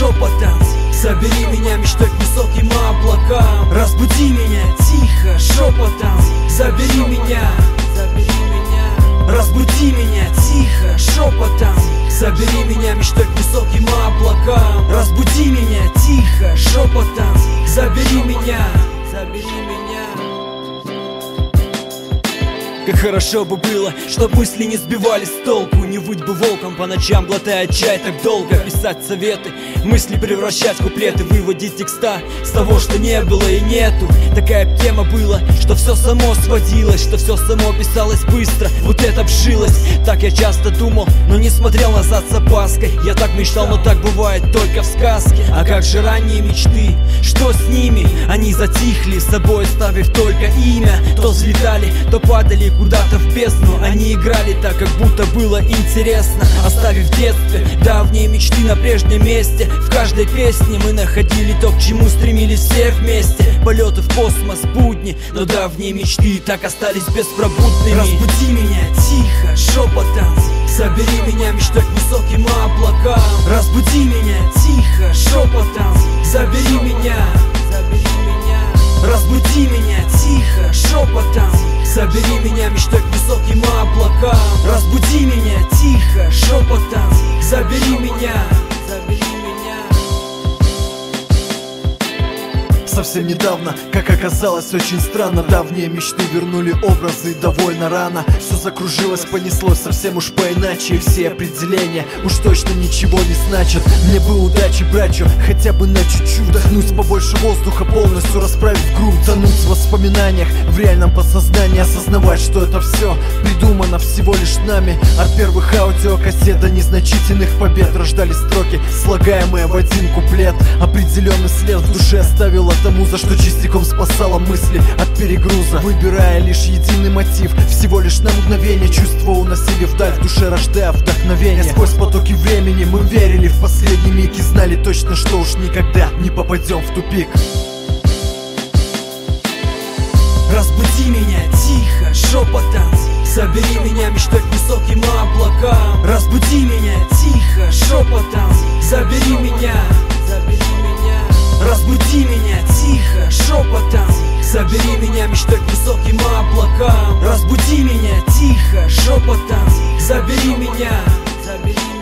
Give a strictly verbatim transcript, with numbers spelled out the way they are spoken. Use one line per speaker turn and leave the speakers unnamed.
шепотом. Забери меня мечтой к высоким облакам. Разбуди меня тихо, шепотом. Забери меня, забери меня. Разбуди меня тихо, шепотом. Забери меня мечтой к высоким облакам. Разбуди меня тихо, шепотом. Забери меня, забери меня. Как хорошо бы было, чтоб мысли не сбивались с толку. Не выть бы волком по ночам, глотая чай так долго. Писать советы, мысли превращать в куплеты. Выводить текста с того, что не было и нету. Такая тема была, что все само сводилось, что все само писалось быстро, вот это вжилось. Так я часто думал, но не смотрел назад с опаской. Я так мечтал, но так бывает только в сказке. А как же ранние мечты, что с ними? Они затихли, с собой оставив только имя. То взлетали, то падали куда-то в бездну. Они играли так, как будто было интересно, оставив в детстве давние мечты на прежнем месте. В каждой песне мы находили то, к чему стремились все вместе. Полеты в космос, будни, но давние мечты так остались беспробудными. Разбуди меня тихо, шепотом. Забери меня мечтой к высоким облакам. Разбуди меня тихо, шепотом. Забери меня, забери меня. Разбуди меня тихо, шепотом. Забери меня мечтой к высоким облакам. Разбуди меня тихо, шепотом. Забери меня, забери меня.
Совсем недавно, как оказалось, очень странно, давние мечты вернули образы довольно рано. Все закружилось, понеслось совсем уж поиначе. И все определения уж точно ничего не значат. Мне бы удачи, братью, хотя бы на чуть-чуть. Вдохнуть побольше воздуха, полностью расправив грудь. Тонуть в воспоминаниях, в реальном подсознании. Осознавать, что это все придумано всего лишь нами. От первых аудиокассет до незначительных побед рождались строки, слагаемые в один куплет. Определенный след в душе оставила тому, за что частиком спасала мысли от перегруза. Выбирая лишь единый мотив, всего лишь на мгновение чувства уносили вдаль, в душе рождая вдохновение. Сквозь потоки времени мы верили в последний миг и знали точно, что уж никогда не попадем в тупик.
Разбуди меня тихо, шепотом. Забери меня мечтой к высоким облакам. Разбуди меня тихо, шепотом. Забери меня, забери меня. Разбуди меня тихо, шепотом. Забери меня мечтой к высоким облакам. Разбуди меня тихо, шепотом. Забери меня, забери меня.